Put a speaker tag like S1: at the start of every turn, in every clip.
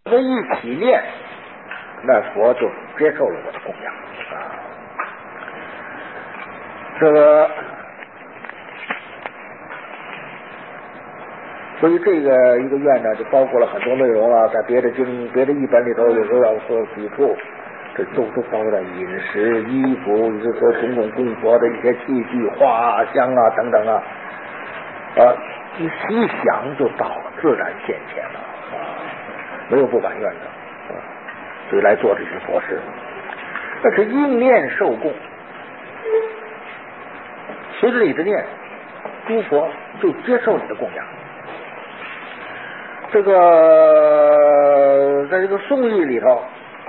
S1: 们一起念，那佛就接受了我的供养啊。这个，所以这个一个愿呢，就包括了很多内容啊，在别的译本里头有时候要说举处，这都包括了饮食、衣服，就是说种种供佛的一些器具、花香啊等等啊，一想就到了，自然现前了啊，没有不满愿的啊，所以来做这些佛事，那是应念受供，随着你的念，诸佛就接受你的供养。这个在这个颂义里头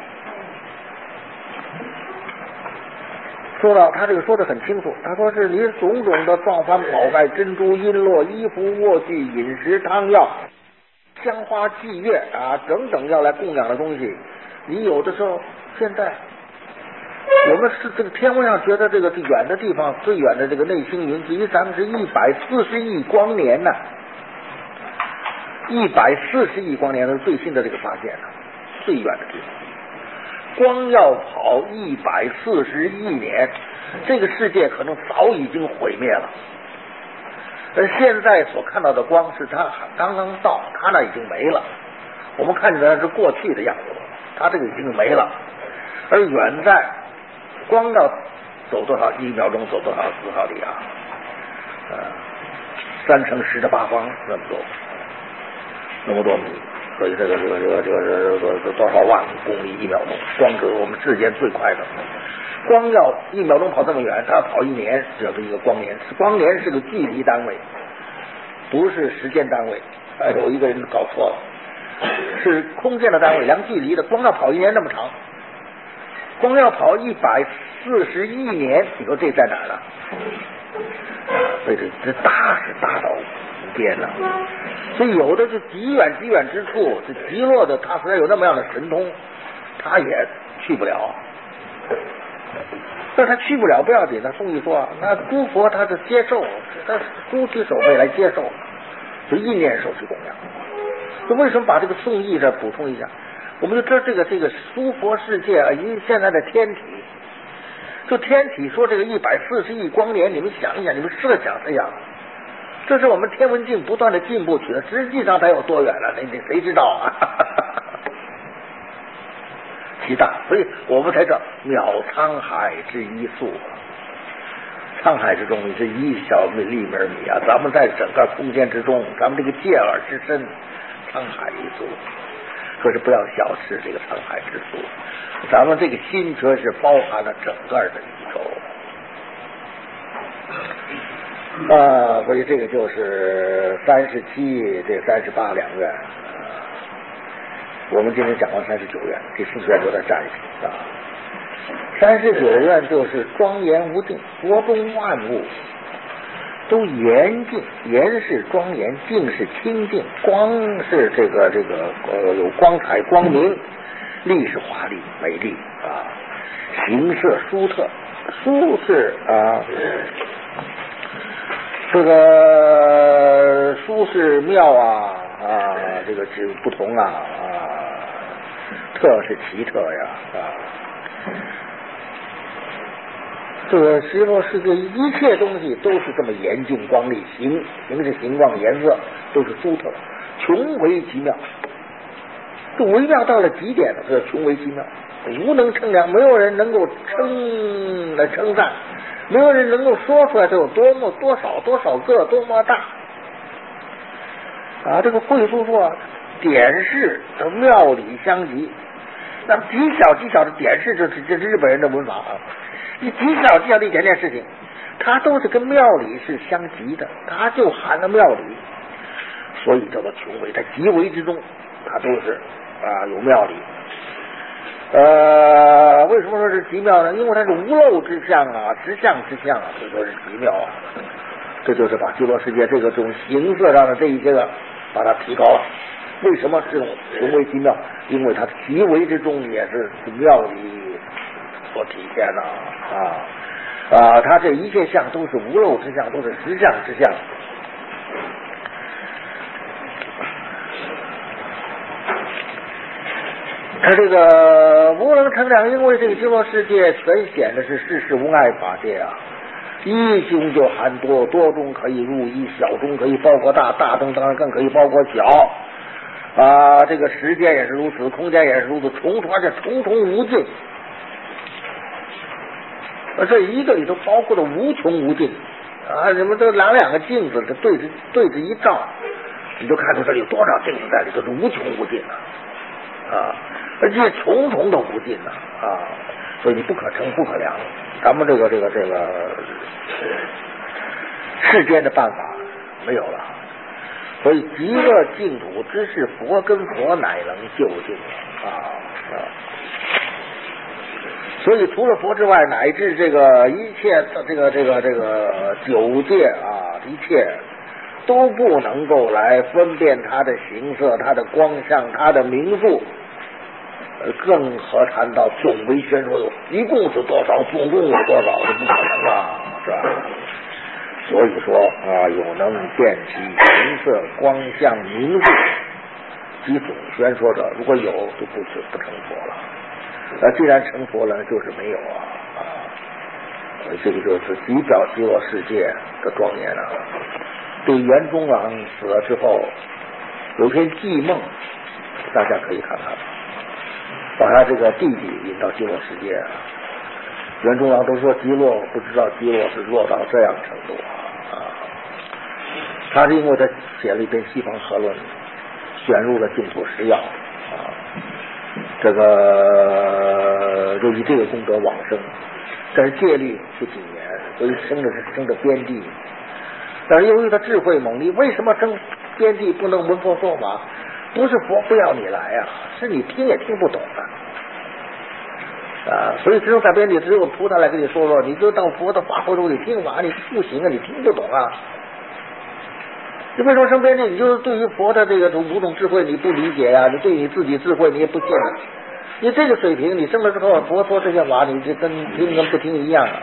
S1: 说到，他这个说的很清楚，他说是你种种的状幡、宝盖、珍珠、璎珞、衣服、卧具、饮食、汤药、香花、祭乐啊等等要来供养的东西，你有的时候现在我们是这个天文上觉得这个远的地方，最远的这个内星云距离咱们是140亿光年呢，140亿光年是最新的这个发现呢，最远的地方。光要跑140亿年，这个世界可能早已经毁灭了。而现在所看到的光是它刚刚到，它那已经没了。我们看见的是过去的样子，它这个已经没了。而远在光要走多少1秒钟走多少里啊？3乘10的8方那么多米。所以这个多少万公里1秒钟，光是我们世界最快的。光要1秒钟跑这么远，它要跑1年，叫做一个光年。光年是个距离单位，不是时间单位。有一个人搞错了，是空间的单位，量距离的。光要跑1年那么长，光要跑140亿年，你说这在哪儿呢？所以这大是大到无边了。所以有的是极远之处，这极弱的他实在有那么样的神通，他也去不了。但他去不了不要紧，那宋义说那诸佛他是接受，他诸其手背来接受，就意念受其供养。那为什么把这个宋义这补充一下？我们就知道这个诸佛世界啊，因为现在的天体，就天体说这个140亿光年，你们想一想，你们设想这样。这是我们天文镜不断的进步去了，实际上它有多远了？那谁知道啊？其大，所以我们才叫渺沧海之一粟。沧海之中你是1小粒米啊！咱们在整个空间之中，咱们这个界耳之身，沧海一粟。可是不要小视这个沧海之粟，咱们这个心却是包含了整个的宇宙。所以这个就是37这38两愿。我们今天讲完39愿，第40愿就在占一啊。39愿就是庄严无尽，佛中万物都严净，严是庄严，净是清净，光是这个有光彩光明，丽是华丽美丽啊，形色殊特，殊是这个殊是妙这个是不同特是奇特呀这个实际世界一切东西都是这么严净光丽，形是形状，颜色都是殊特，穷为极妙。这微妙到了极点了，这穷为极妙，无能称量，没有人能够称赞，没有人能够说出来这有多少个多么大这个会书说点式的妙理相及，那极小的点式就是这日本人的文法你极小的一点点事情，它都是跟妙理是相及的，它就含了妙理，所以叫做穷为，在极为之中，它都是有妙理。为什么说是极妙呢？因为它是无漏之相实相之相所以说是极妙这就是把极乐世界这种形色上的这一些个把它提高了。为什么这种穷为极妙？因为它极为之中也是妙理所体现它这一切相都是无漏之相，都是实相之相。 他这个无能成量，因为这个极乐世界全显的是世事无碍法界啊，一中就含多，多中可以入一，小中可以包括大，大中当然更可以包括小啊。这个时间也是如此，空间也是如此，而且重重无尽。这一个里头包括了无穷无尽啊！什么这两个镜子，这对着一照，你就看出这里有多少镜子在里头，是无穷无尽啊！而且重重的无尽啊！所以你不可称不可量。咱们这个世间的办法没有了，所以极乐净土之是佛跟佛乃能究竟啊！所以除了佛之外，乃至这个一切的这个九界啊，一切都不能够来分辨它的形色、它的光相、它的名数，更何谈到总为宣说一共是多少，总共有多少，这不可能啊，是吧？所以说啊，有能辨其形色、光相、名数及总宣说者，如果有，就不成佛了。既然成佛了，就是没有啊！这个就是极表极乐世界的庄严啊！这袁中郎死了之后，有篇偈梦，大家可以看看，把他这个弟弟引到极乐世界啊。袁中郎都说极乐，不知道极乐是落到这样程度啊！他是因为他写了一篇西方和论，选入了净土十要啊。这个就以这个功德往生，但是戒律不谨严，所以生的边地。但是由于他智慧猛力，为什么生边地不能闻佛说法？不是佛不要你来啊，是你听也听不懂啊！所以只有在边地，只有菩萨来跟你说，你就到佛的法会中你听法，你不行啊，你听不懂啊。你为什么生边地？你就是对于佛的这个五种智慧你不理解呀，你对你自己智慧你也不信啊。你这个水平，你生了之后，佛说这些话，你这跟听跟不听一样啊。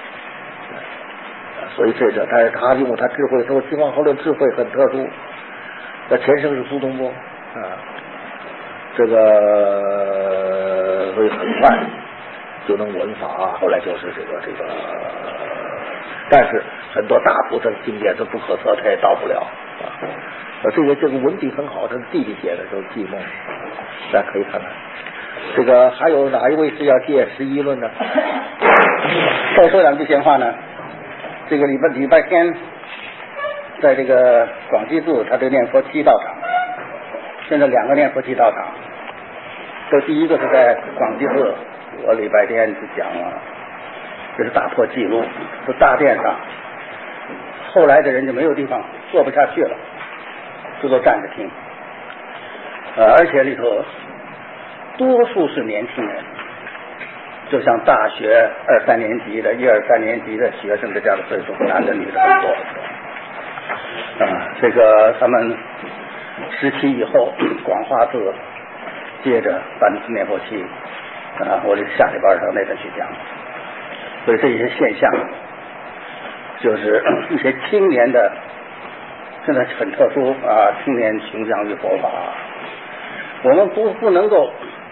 S1: 所以这个，但是他因为他智慧，说西方和论智慧很特殊。那前生是苏东坡啊，这个所以很快就能闻法啊。后来就是这个，但是很多大菩萨经典都不可测，他也到不了啊。这个文笔很好，他弟弟写的都是偈梦，大家可以看看。这个还有哪一位是要借11论呢？
S2: 再说两句闲话呢。这个礼拜天，在这个广济寺，他这念佛七道场，现在2个念佛七道场。这第一个是在广济寺，我礼拜天就讲了，这是打破记录，是大殿上，后来的人就没有地方坐不下去了，就都站着听，而且里头多数是年轻人，就像大学2、3年级的1、2、3年级的学生的这样的岁数，男的女的很多这个他们17以后广化寺接着办念佛期我就下礼拜上那边去讲，所以这些现象就是一些青年的现在很特殊青年倾向于佛法，我们不能够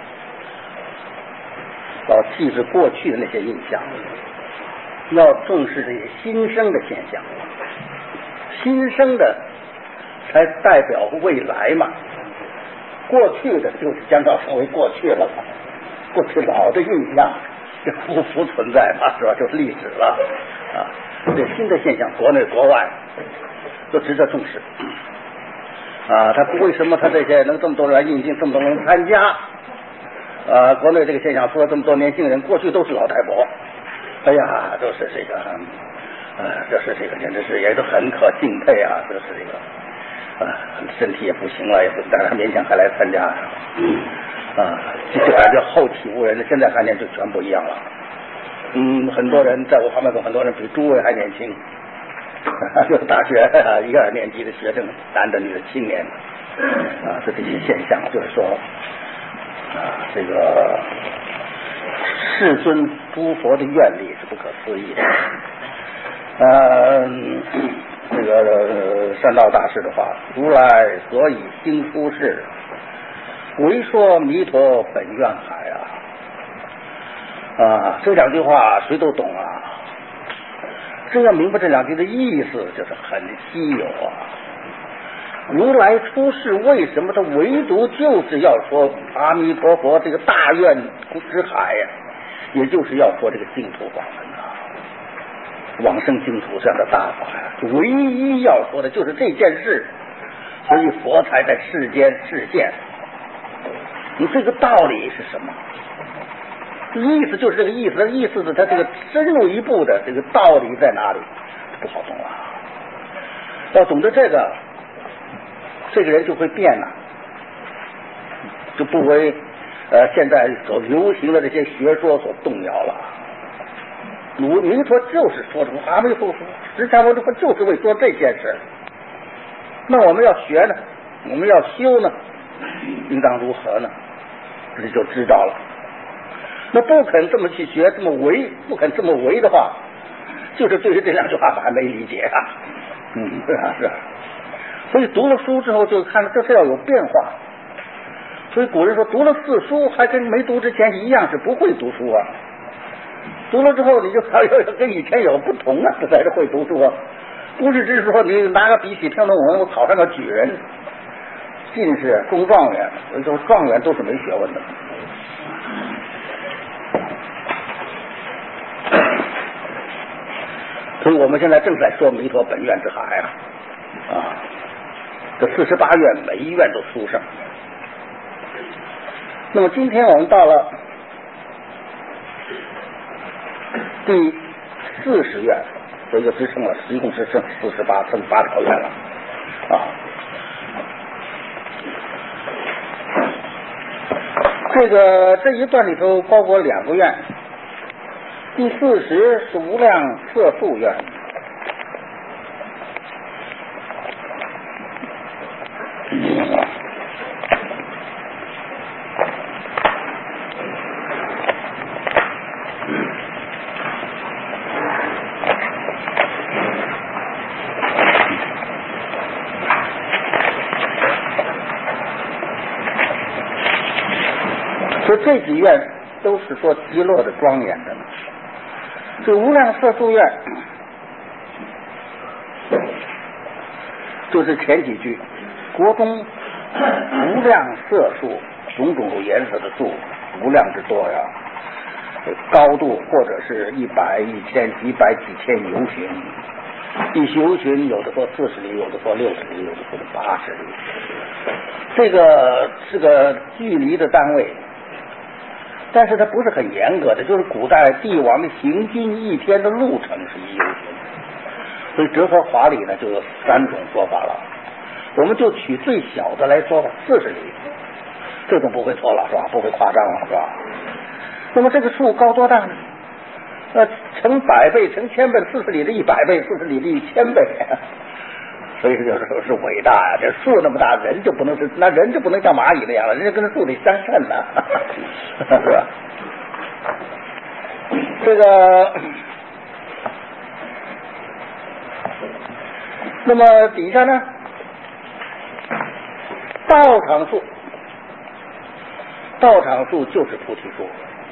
S2: 老记着过去的那些印象，要重视这些新生的现象，新生的才代表未来嘛，过去的就是将要成为过去了嘛，过去老的印象就不复存在嘛，是吧？就是历史了这新的现象，国内国外都值得重视他为什么他这些能这么多人应进，这么多人参加国内这个现象出了这么多年轻人，过去都是老太婆，哎呀，都是这个就是这个简直是也都很可敬佩就是这个身体也不行了，也不但是勉强还来参加就感觉后起无人，现在看见就全不一样了很多人在我旁边，很多人比诸位还年轻就是大学1、2年级的学生，男的女的青年是这些现象，就是说这个世尊诸佛的愿力是不可思议的这个善道大师的话，如来所以兴出世唯说弥陀本愿海这两句话谁都懂啊。真要明白这两句的意思，就是很稀有啊。如来出世为什么他唯独就是要说阿弥陀佛这个大愿之海呀，也就是要说这个净土法门往生净土这样的大法呀，唯一要说的就是这件事，所以佛才在世间示现。你这个道理是什么？意思就是这个意思，意思是他这个深入一步的这个道理在哪里，不好懂啊。要懂得这个人就会变了，就不为现在所流行的这些学说所动摇了。弥陀就是说出阿弥陀佛，释迦牟尼佛就是为说这件事。那我们要学呢，我们要修呢，应当如何呢？这就知道了。那不肯这么去学，这么为，不肯这么为的话，就是对于这两句话还没理解啊。是。所以读了书之后，就看这是要有变化。所以古人说，读了四书还跟没读之前一样，是不会读书啊。读了之后，你就跟以前有不同啊，这才是会读书啊。不是只是说你拿个笔写篇论文，我考上个举人、进士、中状元，所以说状元都是没学问的。所以我们现在正在说弥陀本愿之海这48愿每一愿都殊胜。那么今天我们到了第40愿，所以就支撑了，一共是剩48，剩8条愿了这一段里头包括2个愿。第40是无量色数愿，所以这几愿都是说极乐的庄严的呢。这无量色数愿就是前几句，国中无量色数，种种颜色的数，无量之多呀，高度或者是100、1000、几百、几千由旬，一由旬有的说40里，有的说60里，有的说80里，这个是个距离的单位。但是它不是很严格的，就是古代帝王行军一天的路程是1由旬，所以折合华里呢就有3种说法了。我们就取最小的来说吧，40里，这种不会错了是吧？不会夸张了是吧？那么这个数高多大呢？成100倍、成1000倍，40里的100倍，40里的1000倍。所以有时候是伟大呀，这树那么大，人就不能像蚂蚁那样了，人家跟着树里相称呢，是吧？这个，那么底下呢，道场树就是菩提树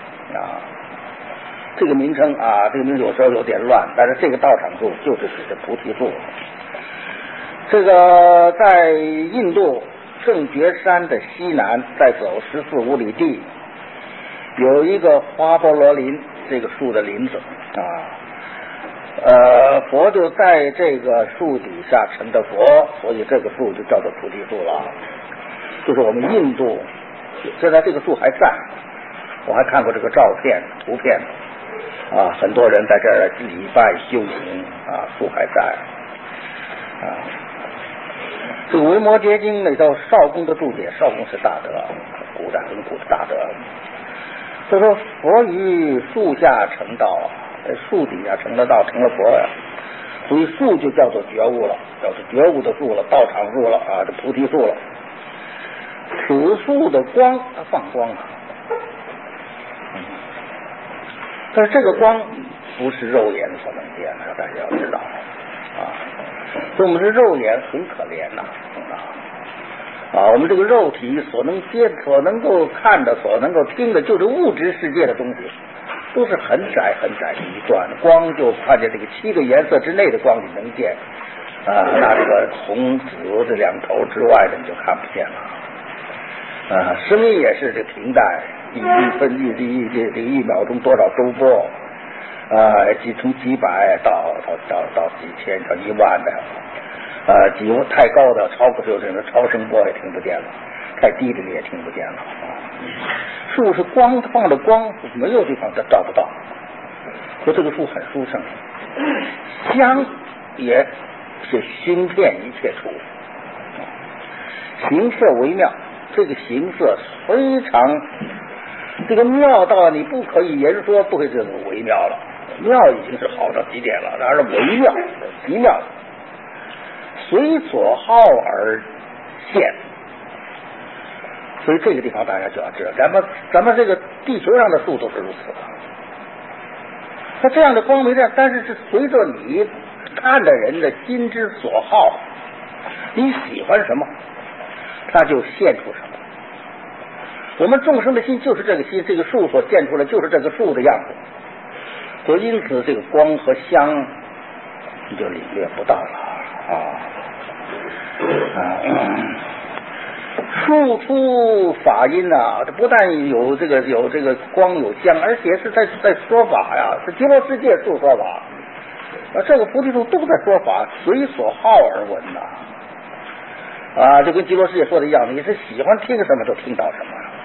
S2: 这个名称这个名字有时候有点乱，但是这个道场树就是指的菩提树。这个在印度圣觉山的西南，再走14、15里地，有一个花波罗林，这个树的林子佛就在这个树底下成的佛，所以这个树就叫做菩提树了。就是我们印度现在这个树还在，我还看过这个照片、图片很多人在这儿礼拜修行树还在这个《维摩诘经》里头少公的注解，少公是大德，很古的大德。所以说佛于树下成道，在树底下成了道，成了佛所以树就叫做觉悟了，叫做觉悟的树了，道场树了这菩提树了。此树的光，它放光但是这个光不是肉眼所能见的，大家要知道所以我们的肉眼很可怜我们这个肉体所能够看的、所能够听的，就是物质世界的东西，都是很窄很窄的一段，光就看见这个7个颜色之内的光你能见那这个红紫这两头之外的你就看不见了声音也是这平淡，1秒钟多少周波从几百到几千到1万的太高的超过就是超声波也听不见了，太低的你也听不见了树是光放的光，没有地方找不到，说这个树很殊胜，香也是熏遍一切处，形色微妙，这个形色非常这个妙到你不可以言说，不会这种微妙了，妙已经是好到极点了，然而微妙极妙，随所好而现。所以这个地方大家就要知道，咱们这个地球上的树都是如此的。它这样的光没这样，但是是随着你看的人的心之所好，你喜欢什么，它就现出什么。我们众生的心就是这个心，这个树所现出来就是这个树的样子。所以因此这个光和香你就领略不到了树出法音它不但有这个光有香，而且是在说法呀，是极乐世界树说法这个菩提树都在说法，随所好而闻就跟极乐世界说的一样，你是喜欢听什么就听到什么，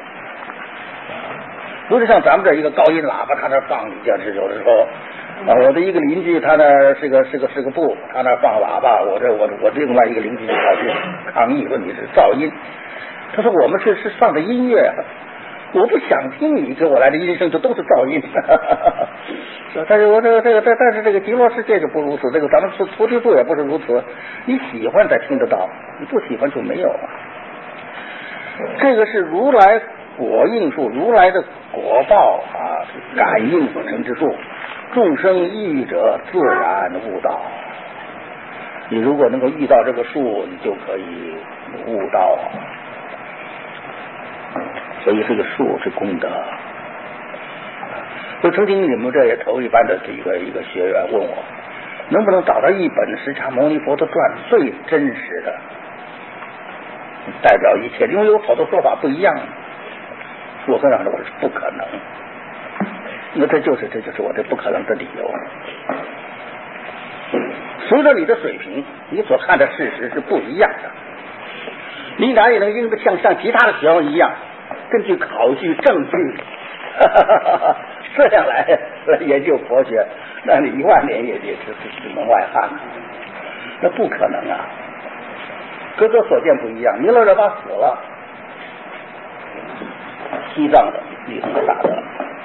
S2: 不是像咱们这一个高音喇叭他那放，就是有的时候我的一个邻居他那是个部，他那放喇叭，我另外一个邻居就跑去抗议说你是噪音，他说我们是放的音乐，我不想听你给我来的音声，就都是噪音但是但是这个极乐世界就不如此，这个咱们菩提树也不是如此，你喜欢才听得到，你不喜欢就没有这个是如来果应树，如来的果报感应所成之树，众生遇者自然悟道。你如果能够遇到这个树，你就可以悟道所以这个树是功德。就曾经你们这也头一班的一个学员问我，能不能找到一本释迦牟尼佛的传最真实的，代表一切，因为有好多说法不一样。我跟他说我是不可能，那这就是我这不可能的理由。随着你的水平，你所看的事实是不一样的，你哪里能应得像其他的学生一样，根据考据证据这样来研究佛学，那你10000年也是门外汉那不可能各个所见不一样。弥勒热巴死了，西藏的李宗大德，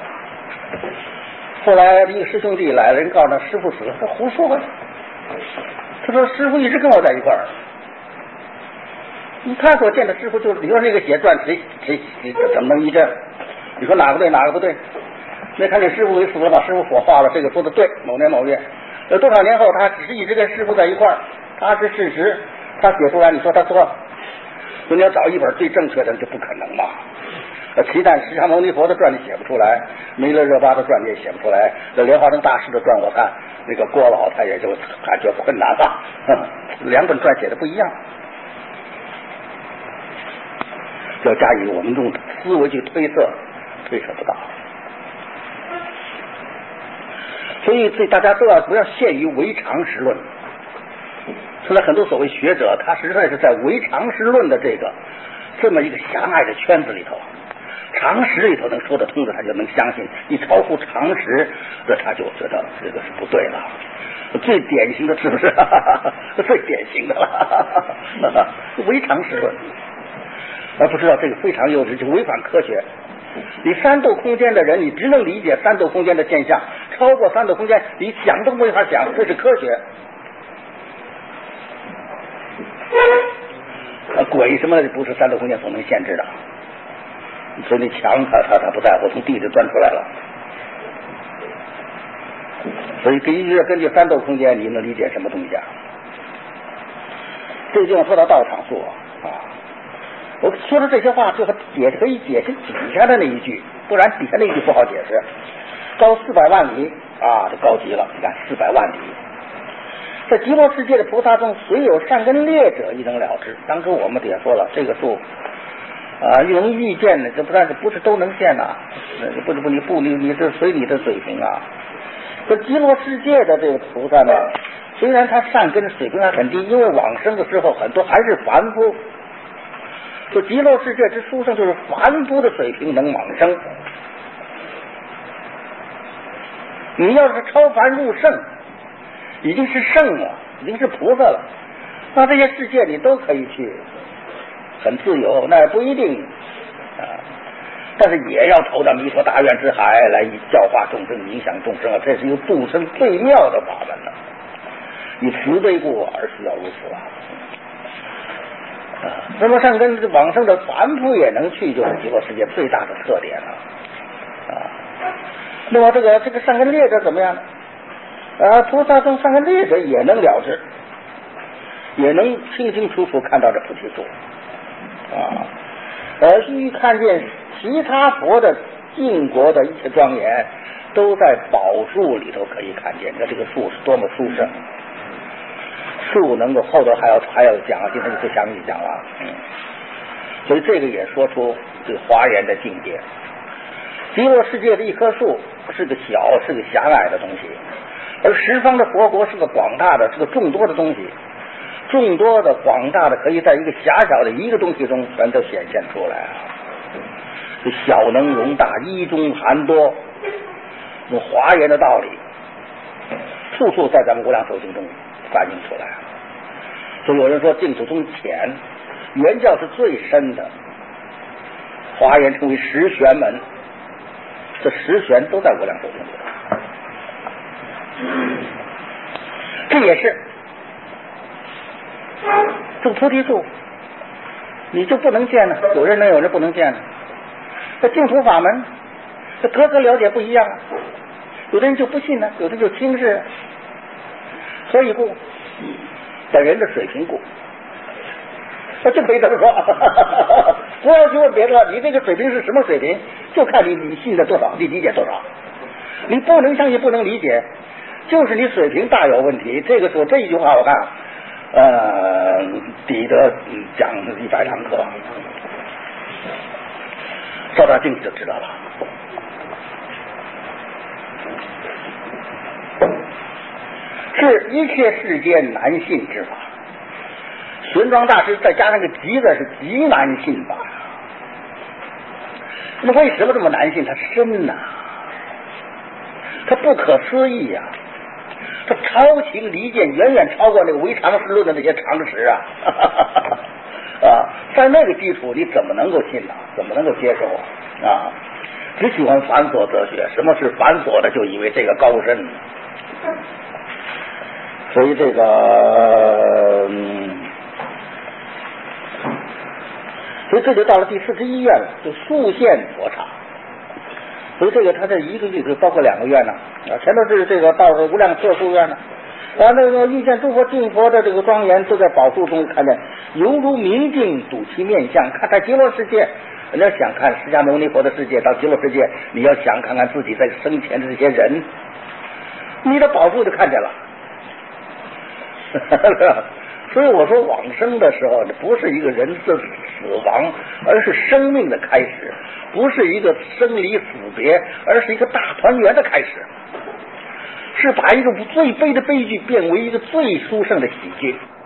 S2: 后来一个师兄弟来了，人告诉他师父死了，他胡说他说师父一直跟我在一块儿，他所见的师父就是你说这个写传谁怎么能一致？你说哪个对哪个不对？没看见师父给死了，把师父火化了，这个说的对，某年某月多少年后他只是一直跟师父在一块儿，他是事实，他写出来你说他错，所以你要找一本最正确的就不可能嘛。其他释迦牟尼佛的传你写不出来，弥勒热巴的传你也写不出来，这莲花生大师的传我看那个郭老他也就感觉困难了2本传写的不一样，要加以我们用思维去推测不到。所以大家都不要限于唯常识论。现在很多所谓学者，他实在是在唯常识论的这么一个狭隘的圈子里头，常识里头能说得通的他就能相信，你超乎常识的他就觉得这个是不对了。最典型的是不是最典型的了唯常识论，而不知道这个非常幼稚，就违反科学。你3度空间的人，你只能理解3度空间的现象，超过3度空间你想都没法想，这是科学。鬼什么的不是3度空间所能限制的，所以那墙他不在乎，从地里钻出来了。所以根据3度空间你能理解什么东西这个地方说到道场树我说的这些话，最后可以解释底下的那一句，不然底下那一句不好解释。高400万里啊，这高级了。你看400万里，在极乐世界的菩萨中，虽有善根劣者，亦能了之。当初我们也说了，这个数能预见的，这不是都能见呐？你这随你的水平啊。这极乐世界的这个菩萨呢，虽然他善根水平还很低，因为往生的时候很多还是凡夫。说极乐世界之殊胜，就是凡夫的水平能往生。你要是超凡入圣，已经是圣了，已经是菩萨了，那这些世界你都可以去，很自由，那也不一定啊。但是也要投到弥陀大愿之海来教化众生、影响众生啊，这是一个度生最妙的法门了。以慈悲故而需要如此啊。那么善根往生的凡夫也能去，就是极乐世界最大的特点了啊。那么这个善根劣者怎么样呢？菩萨中善根劣者也能了知，也能清清楚楚看到这菩提树啊，须看见其他佛的净国的一切庄严，都在宝树里头可以看见。你看这个树是多么殊胜，树能够后头还要讲，今天就不详细讲了。所以这个也说出这个华严的境界。极乐世界的一棵树是个狭隘的东西，而十方的佛国是个广大的，是个众多的东西，众多的广大的可以在一个狭小的一个东西中全都显现出来啊！这小能容大，一中含多，这华严的道理，处处在咱们无量寿经中反映出来。所以有人说净土宗浅，原教是最深的，华严称为十玄门，这十玄都在无量寿经里。这也是这个菩提树，你就不能见呢？有人能，有人不能见呢。这净土法门，这个个了解不一样啊。有的人就不信呢，有的就轻视。所以故，本人的水平故，就可以这么说。不要去问别的，你这个水平是什么水平？就看你信的多少，你理解多少。你不能相信，不能理解，就是你水平大有问题。这个说这一句话，我看抵得讲100堂课，照照镜子就知道了。是一切世间难信之法。玄奘大师再加上个极字，是极难信法。那为什么这么难信？它深呐，它不可思议啊，它超情离间，远远超过那个唯常识论的那些常识啊！在那个基础，你怎么能够信呢？怎么能够接受啊？只喜欢繁琐哲学，什么是繁琐的，就以为这个高深。所以这个，所以这就到了第41愿了，就速现佛刹。所以这个他这一个里头包括2个愿呢，前头是这个到无量摄宿愿呢，那个遇见诸佛净佛的这个庄严，都在宝树中看见，犹如明镜睹其面相。看在极乐世界，人家想看释迦牟尼佛的世界，到极乐世界，你要想看看自己在生前的这些人，你的宝树就看见了。所以我说往生的时候，不是一个人的死亡，而是生命的开始；不是一个生离死别，而是一个大团圆的开始。是把一个最悲的悲剧变为一个最殊胜的喜剧。